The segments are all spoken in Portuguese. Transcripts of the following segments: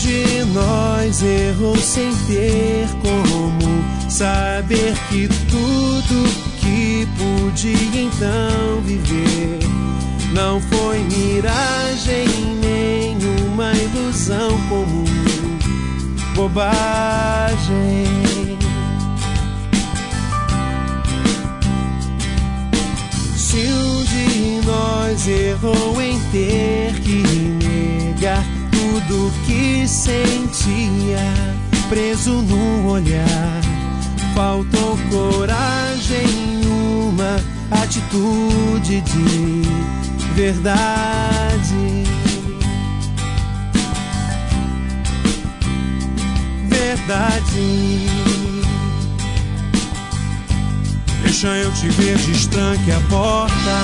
de nós errou sem ter como saber que tudo que podia então viver não foi miragem, nenhuma ilusão comum, bobagem. Se um de nós errou em ter que negar tudo que sentia, preso no olhar, faltou coragem, uma atitude de verdade. Verdade. Deixa eu te ver, destranque a porta.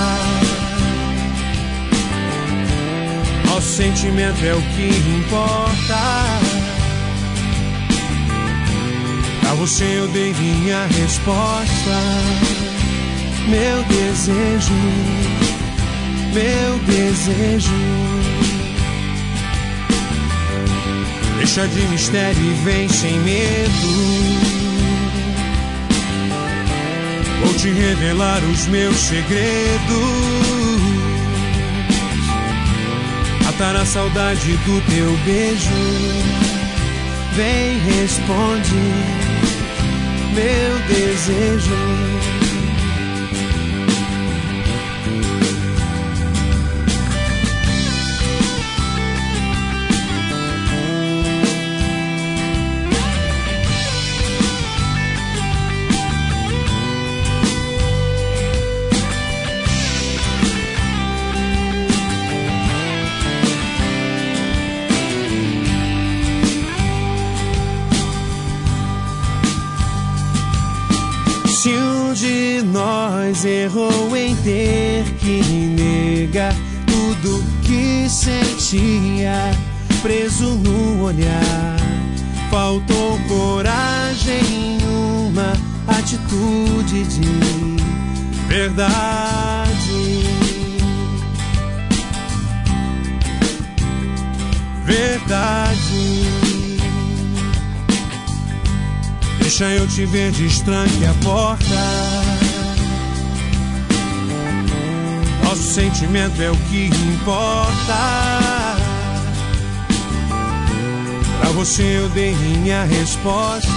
Nosso sentimento é o que importa. Pra você eu dei minha resposta. Meu desejo, meu desejo. Deixa de mistério e vem sem medo. Vou te revelar os meus segredos. Matar a saudade do teu beijo. Vem, responde, meu desejo. Se um de nós errou em ter que negar tudo que sentia, preso no olhar, faltou coragem, uma atitude de verdade. Verdade. Deixa eu te ver, destranque a porta. Nosso sentimento é o que importa. Pra você eu dei minha resposta.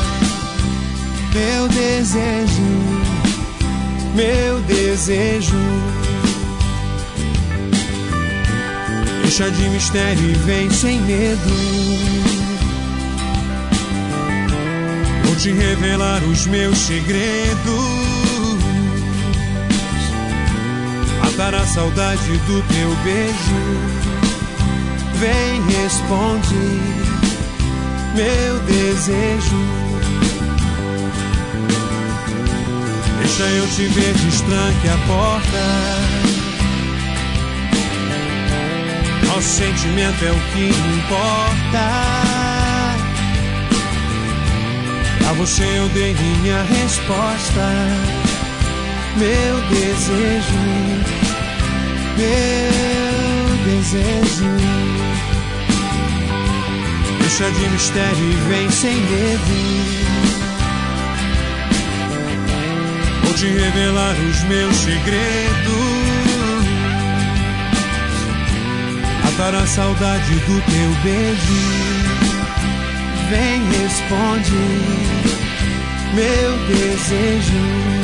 Meu desejo, meu desejo. Deixa de mistério e vem sem medo. Vou te revelar os meus segredos. Matar a saudade do teu beijo. Vem, responde, meu desejo. Deixa eu te ver, destranque a porta. Nosso sentimento é o que importa. A você eu dei minha resposta. Meu desejo, meu desejo. Deixa de mistério e vem sem medo. Vou te revelar os meus segredos. Matar a saudade do teu beijo. Vem, responde, meu desejo.